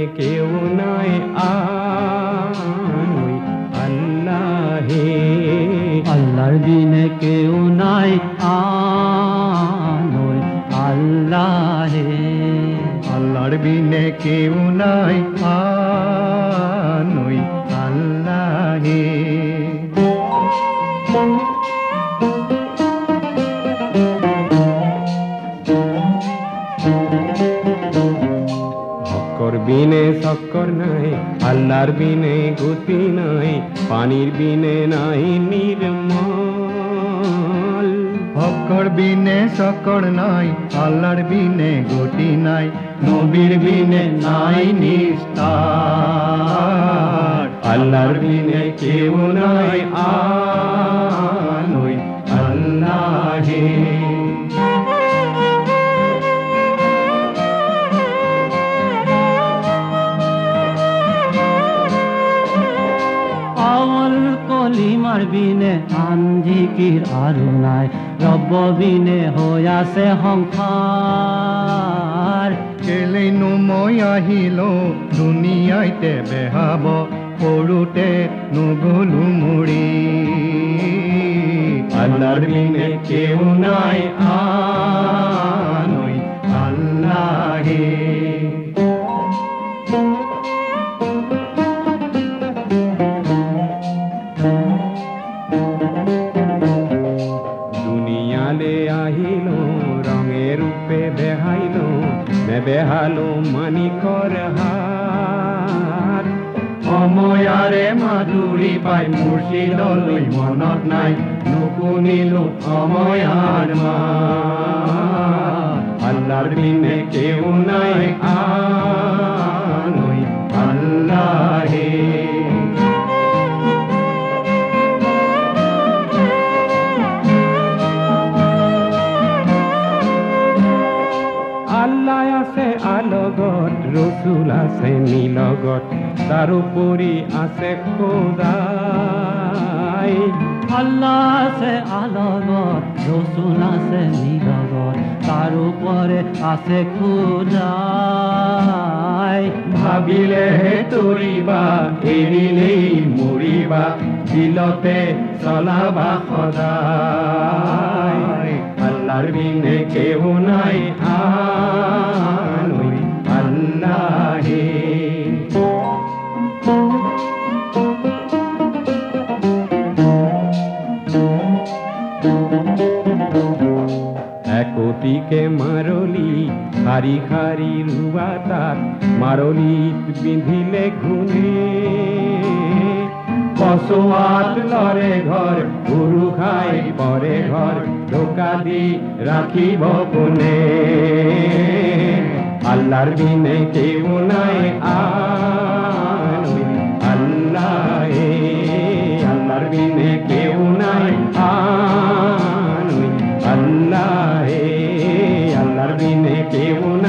কেউ নাই আনুই আল্লাহে আল্লাহর বিনে কেউ নাই আনুই আল্লাহে আল্লাহর বিনে কেউ নাই আনুই আল্লাহে হকর বিনে শক্কর নাই আল্লাহর বিনে গতি নাই পানির বিনে নাই নির্মল হকর বিনে সকর নাই আল্লাহর বিনে গতি নাই নবীর বিনে নাই নিস্তার আল্লাহর বিনে কেউ নাই আনুই আল্লাহে আওয়াল কলিমার বিনে আঞ্জিকির আরো নাই রব্ব বিনে হইয়াছে সংসার কেলেনো মই আহিল দুনিয়াইতে বেহাব সৰুতে নগলো মৰি আল্লাহর বিনে কেউ নাই আনুই আল্লাহে দুনিয়ালে আহিল রঙে রূপে বেহাইল বেহালো মানিকর হাত সময়াৰে মাধুৰী পাই মুৰ্শিদলৈ মনত নাই নুশুনিলো সময়াৰ মাত আল্লাহর বিনে কেউ নাই আনুই আল্লাহে আল্লাহ আছে আলগত রসুল আছে নীলগত তাৰোপৰি আছে খোদাই আল্লাহ আছে আলগত রসুল আছে নিলগত তার উপরে আছে খুদাই ভাবিলেহে তৰিবা এৰিলেই মৰিবা দিলতে চলাবা সদায় আল্লাহর বিনে কেউ নাই আনুই আল্লাহে একতিকে মারলি হারি হারি রুয়া তাক মারলিত বিন্ধিলে ঘুনে পশোয়াত লরে ঘর গুরু খাই পরে ঘর ঢোকা দি রাখিব কোনে আল্লাহর বিনে কেউ নাই আনুই আল্লাহে আল্লাহর বিনে কেউ নাই আনুই আল্লাহে আল্লাহর বিনে কেউ